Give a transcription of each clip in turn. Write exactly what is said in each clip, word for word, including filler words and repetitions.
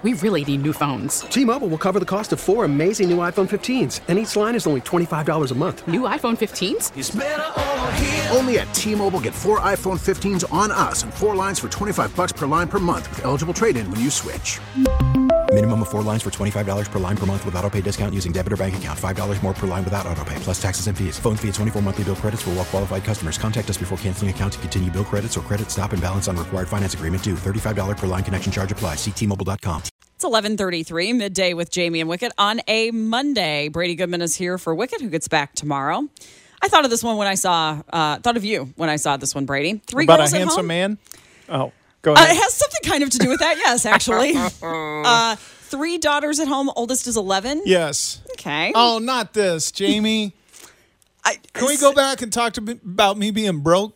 we really need new phones. T-Mobile will cover the cost of four amazing new iPhone fifteens, and each line is only twenty-five dollars a month. New iPhone fifteens? It's better over here. Only at T-Mobile, get four iPhone fifteens on us and four lines for twenty-five dollars per line per month with eligible trade-in when you switch. Minimum of four lines for twenty-five dollars per line per month with autopay discount using debit or bank account. five dollars more per line without autopay, plus taxes and fees. Phone fee at twenty-four monthly bill credits for well-qualified customers. Contact us before canceling account to continue bill credits or credit stop and balance on required finance agreement due. thirty-five dollars per line connection charge applies. See T Mobile dot com. It's eleven thirty-three, midday with Jamie and Wicket on a Monday. Brady Goodman is here for Wicket, who gets back tomorrow. I thought of this one when I saw, uh, thought of you when I saw this one, Brady. Three About girls a at handsome home. man? Oh, go Uh, ahead. it has something kind of to do with that, yes, actually. uh, three daughters at home, oldest is eleven. Yes. Okay. Oh, not this, Jamie. I, Can we go back and talk to me, about me being broke?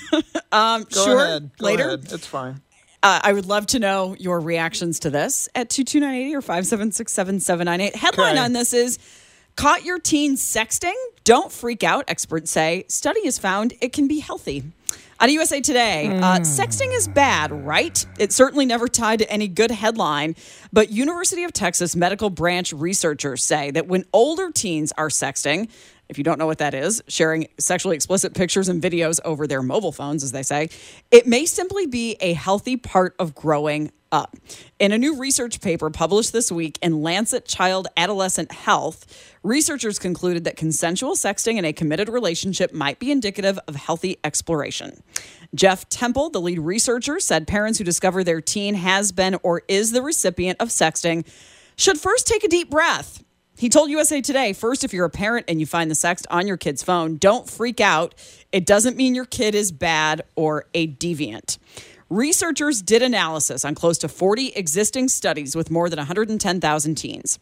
um, Go sure, ahead. Go later. ahead. It's fine. Uh, I would love to know your reactions to this at two two nine eight zero or five seven six, seven seven nine eight. Headline Okay. on this is, caught your teen sexting? Don't freak out, experts say. Study has found it can be healthy. On U S A Today, uh, sexting is bad, right? It's certainly never tied to any good headline, but University of Texas medical branch researchers say that when older teens are sexting, if you don't know what that is, sharing sexually explicit pictures and videos over their mobile phones, as they say, it may simply be a healthy part of growing up. In a new research paper published this week in Lancet Child Adolescent Health, researchers concluded that consensual sexting in a committed relationship might be indicative of healthy exploration. Jeff Temple, the lead researcher, said parents who discover their teen has been or is the recipient of sexting should first take a deep breath. He told U S A Today, first, if you're a parent and you find the sext on your kid's phone, don't freak out. It doesn't mean your kid is bad or a deviant. Researchers did analysis on close to forty existing studies with more than one hundred ten thousand teens.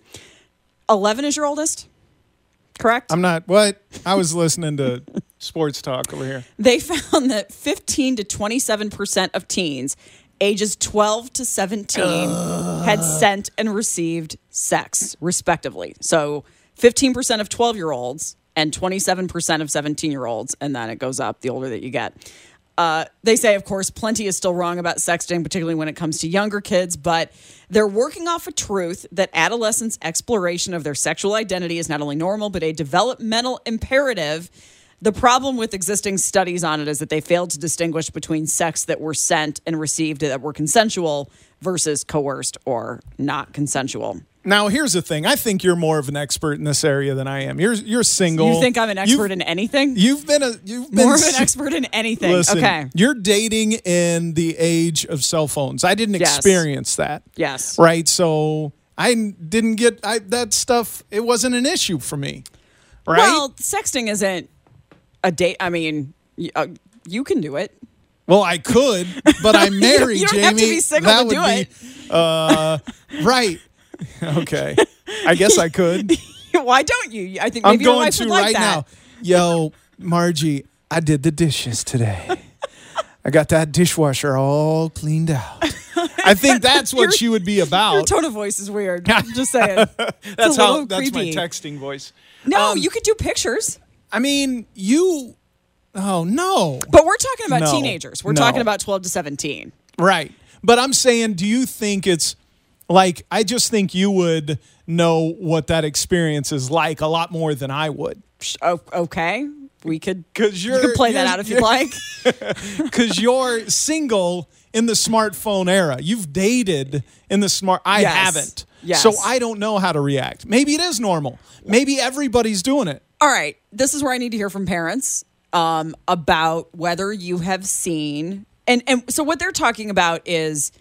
eleven is your oldest, correct? I'm not, what? I was listening to sports talk over here. They found that fifteen to twenty-seven percent of teens ages twelve to seventeen uh. had sent and received sex, respectively. So fifteen percent of twelve-year-olds and twenty-seven percent of seventeen-year-olds, and then it goes up the older that you get. Uh, they say, of course, plenty is still wrong about sexting, particularly when it comes to younger kids, but they're working off a truth that adolescents' exploration of their sexual identity is not only normal, but a developmental imperative. The problem with existing studies on it is that they failed to distinguish between sex that were sent and received that were consensual versus coerced or not consensual. Now, here's the thing. I think you're more of an expert in this area than I am. You're you're single. You think I'm an expert you've, in anything? You've been a you've been more of an expert in anything. Listen, okay. You're dating in the age of cell phones. I didn't Yes. experience that. Yes. Right. So I didn't get I, that stuff. It wasn't an issue for me. Right. Well, sexting isn't a date. I mean, you, uh, you can do it. Well, I could, but I'm married, you don't Jamie. have to be single that to would do be, it. Uh, right. Okay. I guess I could. Why don't you? I think I'm maybe your going wife to would like right that. now. Yo, Margie, I did the dishes today. I got that dishwasher all cleaned out. I think that's what Your- she would be about. Your tone of voice is weird. I'm just saying. It's that's a how. little That's creepy. my texting voice. No, Um, you could do pictures. I mean, you. Oh no. But we're talking about No. teenagers. We're No. talking about twelve to seventeen. Right. But I'm saying, do you think it's like, I just think you would know what that experience is like a lot more than I would. Oh, okay. We could, Cause you you're, could play that you're- out if you'd like. Because you're single in the smartphone era. You've dated in the smart. I Yes. haven't. Yes. So I don't know how to react. Maybe it is normal. Maybe everybody's doing it. All right. This is where I need to hear from parents um, about whether you have seen. And, and so what they're talking about is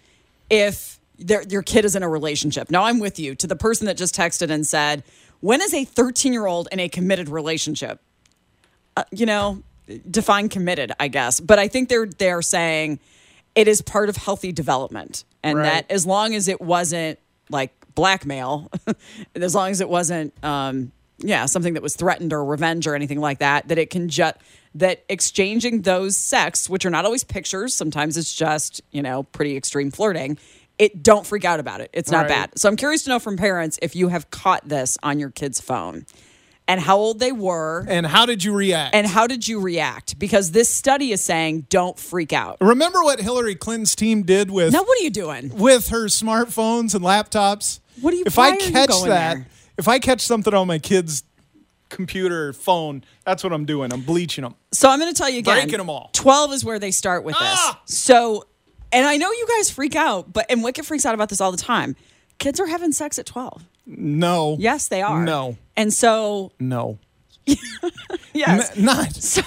if their your kid is in a relationship. Now, I'm with you. To the person that just texted and said, when is a thirteen-year-old in a committed relationship? Uh, you know, define committed, I guess. But I think they're they're saying it is part of healthy development. And Right. that as long as it wasn't like blackmail, as long as it wasn't, um, yeah, something that was threatened or revenge or anything like that, that it can just, that exchanging those sex, which are not always pictures, sometimes it's just, you know, pretty extreme flirting, it don't freak out about it. It's not Right. bad. So I'm curious to know from parents if you have caught this on your kid's phone. and how old they were. And how did you react? And how did you react? Because this study is saying don't freak out. Remember what Hillary Clinton's team did with Now, what are you doing? with her smartphones and laptops? What are you? If why I are you catch going that, there? if I catch something on my kid's computer or phone, that's what I'm doing. I'm bleaching them. So I'm going to tell you again. Breaking 'em all. twelve is where they start with Ah! this. So, and I know you guys freak out, but and Wicket freaks out about this all the time. Kids are having sex at twelve. No. Yes, they are. No. And so, No. yes. N- not. So,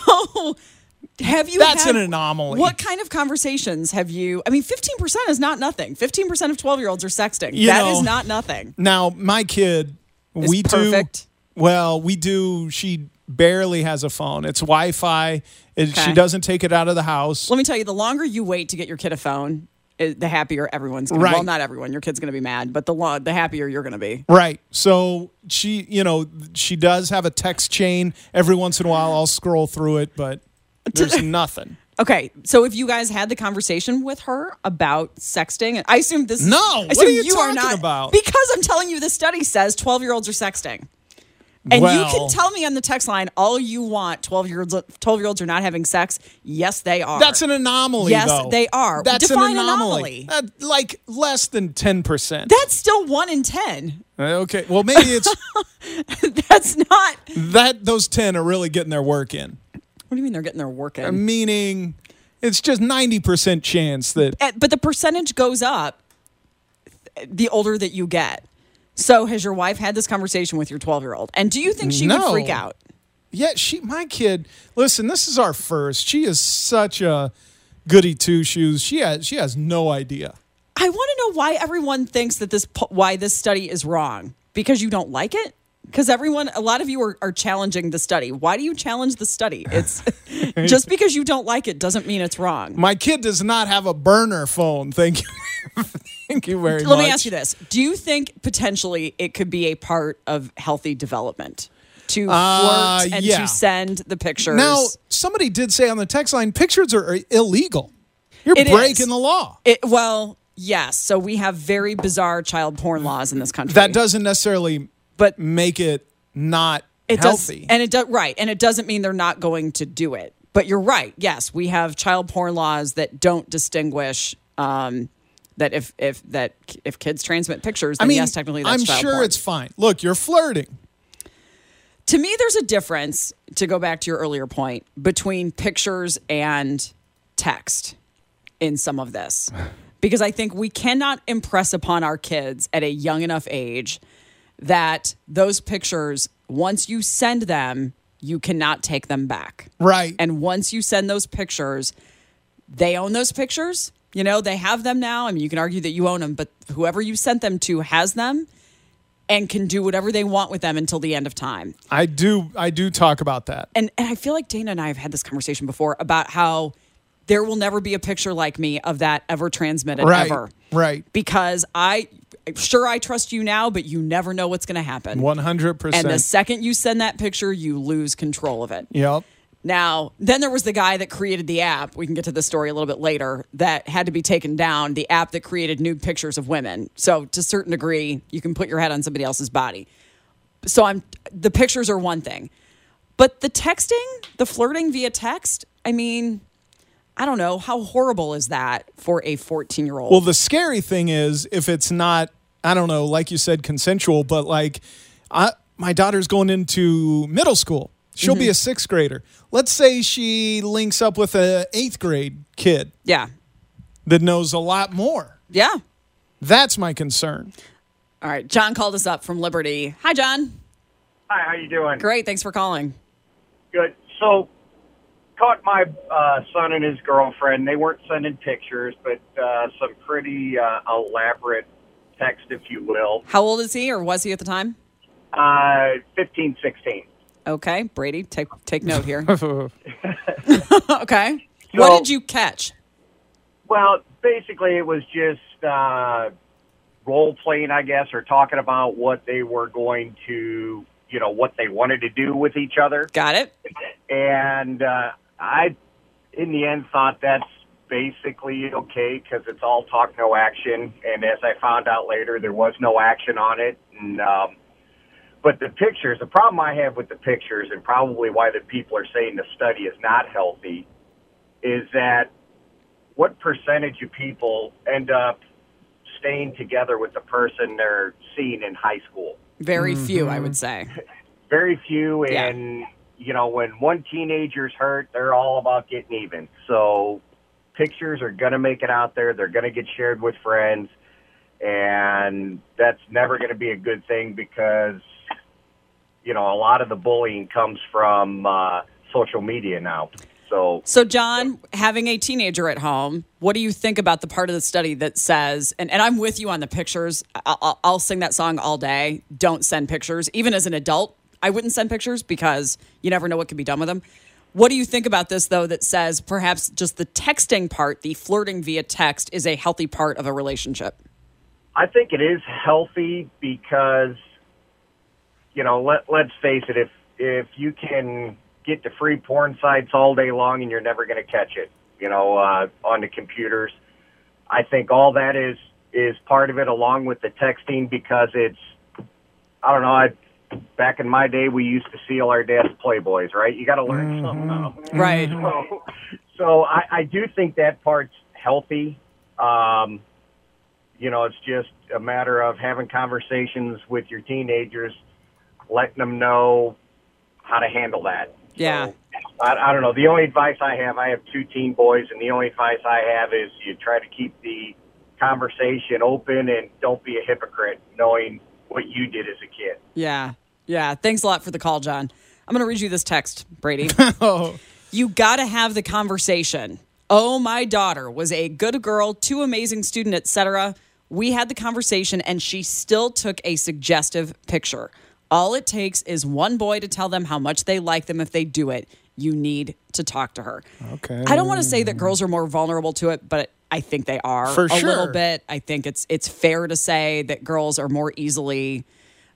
have you That's had- an anomaly. What kind of conversations have you? I mean, fifteen percent is not nothing. fifteen percent of twelve-year-olds are sexting. You That know, is not nothing. Now, my kid, Is we perfect. do. Well, we do. She barely has a phone. It's Wi-Fi. It, Okay. She doesn't take it out of the house. Let me tell you, the longer you wait to get your kid a phone, i- the happier everyone's going to be. Right. Well, not everyone. Your kid's going to be mad, but the lo- the happier you're going to be. Right. So she, you know, she does have a text chain. Every once in a while, I'll scroll through it, but there's nothing. Okay, so if you guys had the conversation with her about sexting, I assume this. No, I what assume are you are talking not, about? Because I'm telling you, the study says twelve-year-olds are sexting, and you Well- can tell me on the text line all you want. Twelve-year-olds, twelve-year-olds are not having sex. Yes, they are. That's an anomaly. Yes, though. they are. That's Define an anomaly. anomaly. Uh, like less than ten percent. That's still one in ten. Okay. Well, maybe it's That's not. that those ten are really getting their work in. What do you mean they're getting their work in? Meaning, it's just ninety percent chance that. Uh, But the percentage goes up the older that you get. So has your wife had this conversation with your twelve-year-old? And do you think she would No. freak out? Yeah, she, my kid. Listen, this is our first. She is such a goody two shoes. She has, she has no idea. I want to know why everyone thinks that this po- why this study is wrong. Because you don't like it? Because everyone, a lot of you are, are challenging the study. Why do you challenge the study? It's just because you don't like it doesn't mean it's wrong. My kid does not have a burner phone. Thank you. Thank you very much. Let me ask you this: do you think potentially it could be a part of healthy development to Uh, flirt and yeah. to send the pictures? Now, somebody did say on the text line, pictures are illegal. You're It breaking is. the law. It, well, yes. So we have very bizarre child porn laws in this country. That doesn't necessarily but make it not it healthy. does, and it does right, and it doesn't mean they're not going to do it. But you're right. Yes, we have child porn laws that don't distinguish. Um, that if if that if kids transmit pictures, then I mean, yes, technically that's I'm child sure porn. it's fine. Look, you're flirting. To me, there's a difference, to go back to your earlier point, between pictures and text in some of this. Because I think we cannot impress upon our kids at a young enough age that those pictures, once you send them, you cannot take them back. Right. And once you send those pictures, they own those pictures. You know, they have them now. I mean, you can argue that you own them, but whoever you sent them to has them and can do whatever they want with them until the end of time. I do I do talk about that. And and I feel like Dana and I have had this conversation before about how there will never be a picture like me of that ever transmitted Right. ever. Right. Because I, sure, I trust you now, but you never know what's going to happen. one hundred percent. And the second you send that picture, you lose control of it. Yep. Now, then there was the guy that created the app. We can get to the story a little bit later. That had to be taken down. The app that created nude pictures of women. So, to a certain degree, you can put your head on somebody else's body. So, I'm the pictures are one thing, but the texting, the flirting via text. I mean, I don't know, how horrible is that for a fourteen-year-old? Well, the scary thing is if it's not, I don't know, like you said, consensual, but like I, my daughter's going into middle school. She'll Mm-hmm. be a sixth grader. Let's say she links up with an eighth grade kid yeah, that knows a lot more. yeah. That's my concern. All right, John called us up from Liberty. Hi, John. Hi, how you doing? Great, thanks for calling. Good. So, caught my uh, son and his girlfriend. They weren't sending pictures, but uh, some pretty uh, elaborate text, if you will. How old is he, or was he at the time? Uh, fifteen, sixteen. Okay, Brady, take take note here. Okay. So- What did you catch? Well, basically, it was just uh, role playing, I guess, or talking about what they were going to, you know, what they wanted to do with each other. Got it? And uh, I, in the end, thought that's basically okay because it's all talk, no action. And as I found out later, there was no action on it. And um, but the pictures, the problem I have with the pictures, and probably why the people are saying the study is not healthy, is that what percentage of people end up staying together with the person they're seeing in high school? Very mm-hmm. few, I would say. Very few, yeah. and, you know, when one teenager's hurt, they're all about getting even. So pictures are going to make it out there. They're going to get shared with friends, and that's never going to be a good thing because, you know, a lot of the bullying comes from uh, social media now. So, so, John, having a teenager at home, what do you think about the part of the study that says, and, and I'm with you on the pictures, I'll, I'll sing that song all day, don't send pictures. Even as an adult, I wouldn't send pictures because you never know what can be done with them. What do you think about this, though, that says perhaps just the texting part, the flirting via text, is a healthy part of a relationship? I think it is healthy because, you know, let, let's face it, if if you can get to free porn sites all day long and you're never going to catch it, you know, uh, on the computers. I think all that is, is part of it along with the texting because it's, I don't know, I, back in my day, we used to seal our dad's Playboys, right? You got to learn mm-hmm. something now. Right. So, so I, I do think that part's healthy. Um, you know, it's just a matter of having conversations with your teenagers, letting them know how to handle that. Yeah. So, I, I don't know. The only advice I have, I have two teen boys, and the only advice I have is you try to keep the conversation open and don't be a hypocrite knowing what you did as a kid. Yeah. Yeah. Thanks a lot for the call, John. I'm going to read you this text, Brady. oh. You got to have the conversation. Oh, my daughter was a good girl, too amazing student, et cetera. We had the conversation, and she still took a suggestive picture. All it takes is one boy to tell them how much they like them if they do it. You need to talk to her. Okay. I don't want to say that girls are more vulnerable to it, but I think they are For a sure. little bit. I think it's it's fair to say that girls are more easily,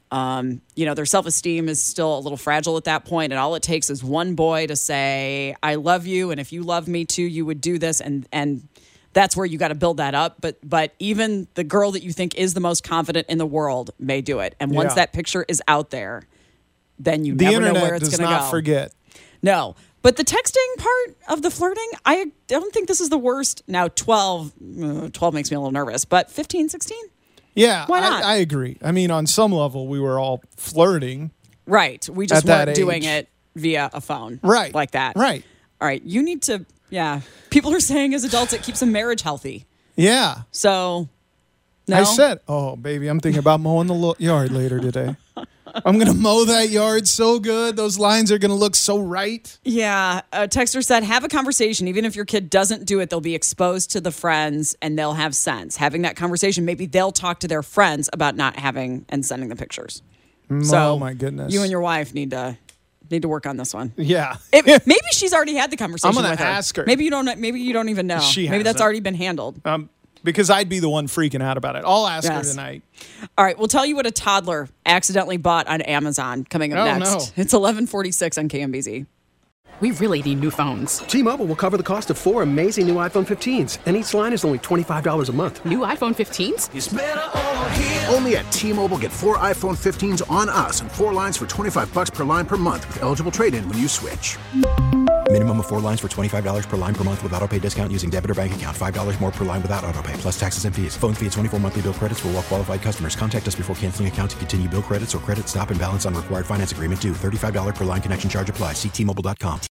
um, you know, their self-esteem is still a little fragile at that point, and all it takes is one boy to say, I love you, and if you love me too, you would do this, and and that's where you got to build that up. But but even the girl that you think is the most confident in the world may do it. And once Yeah. that picture is out there, then you The never know internet where it's does going to go. not forget. No. But the texting part of the flirting, I don't think this is the worst. Now, twelve, uh, twelve makes me a little nervous, but fifteen, sixteen? Yeah, Why not? I, I agree. I mean, on some level, we were all flirting. Right. We just At that weren't doing age. it via a phone. Right. Like that. Right. All right. You need to, yeah. People are saying as adults it keeps a marriage healthy. Yeah. So, no. I said, oh, baby, I'm thinking about mowing the lo- yard later today. I'm going to mow that yard so good. Those lines are going to look so right. Yeah. A texter said, have a conversation. Even if your kid doesn't do it, they'll be exposed to the friends and they'll have sense. Having that conversation, maybe they'll talk to their friends about not having and sending the pictures. Oh, So my goodness. You and your wife need to need to work on this one. Yeah. It, maybe she's already had the conversation I'm gonna with her. ask her. Maybe you don't Maybe you don't even know. She maybe that's hasn't. already been handled. Um, because I'd be the one freaking out about it. I'll ask Yes. her tonight. All right, we'll tell you what a toddler accidentally bought on Amazon coming up Oh, next. no. It's eleven forty-six on K M B Z. We really need new phones. T-Mobile will cover the cost of four amazing new iPhone fifteens, and each line is only twenty-five dollars a month. New iPhone fifteens? Only at T-Mobile, get four iPhone fifteens on us and four lines for twenty-five bucks per line per month with eligible trade-in when you switch. Minimum of four lines for twenty-five dollars per line per month with autopay discount using debit or bank account. five dollars more per line without autopay, plus taxes and fees. Phone fee at twenty-four monthly bill credits for well-qualified customers. Contact us before canceling account to continue bill credits or credit stop and balance on required finance agreement due. thirty-five dollars per line connection charge applies. See T Mobile dot com.